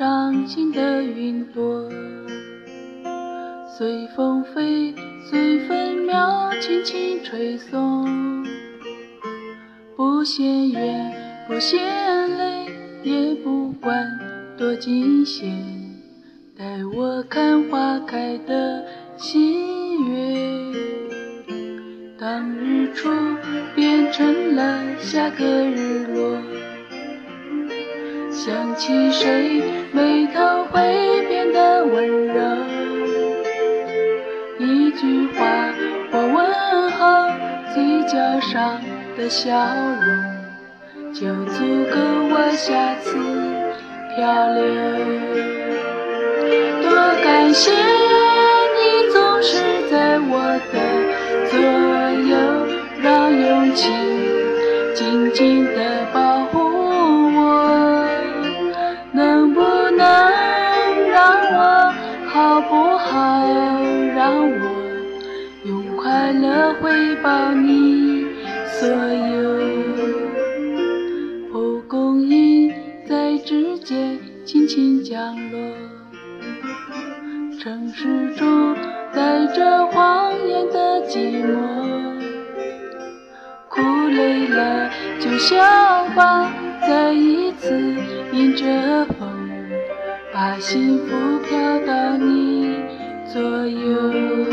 掌心的云朵，随风飞，随分秒轻轻吹送，不嫌远，不嫌累，也不管多惊险，带我看花开的喜悦。当日出变成了下个日落，想起谁，眉头会变得温柔，一句话或问候，嘴角上的笑容，就足够我下次漂流。多感谢你总是在我的左右，让勇气紧紧地保护我，能不能让我，好不好让我用快乐回报你所有。蒲公英在指尖轻轻降落，城市中带着谎言的寂寞，哭累了就笑吧，再一次迎着风，把幸福飘到你左右。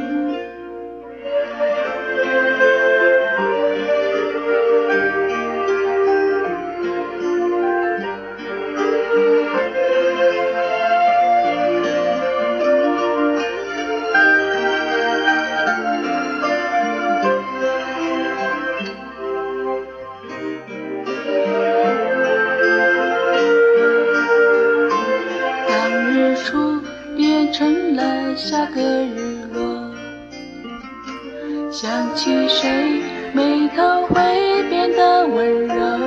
变成了下个日落，想起谁，眉头会变得温柔，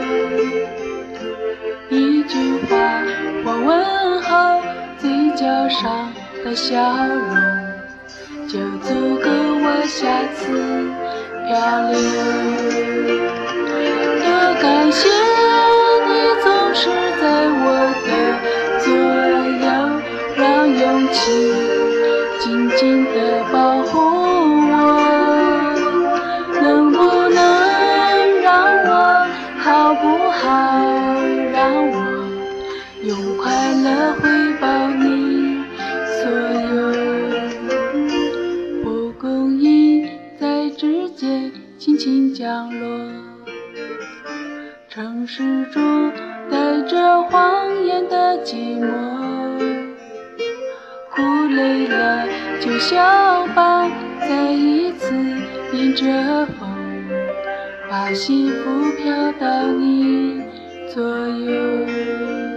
一句话或问候，嘴角上的笑容，就足够我下次漂流。多感谢你总是在我的左右，让勇气紧紧地保护我，能不能让我，好不好让我用快乐回报你所有。蒲公英在指尖轻轻降落，城市中带着谎言的寂寞，哭累了就笑吧，再一次迎着风，把幸福飘到你左右。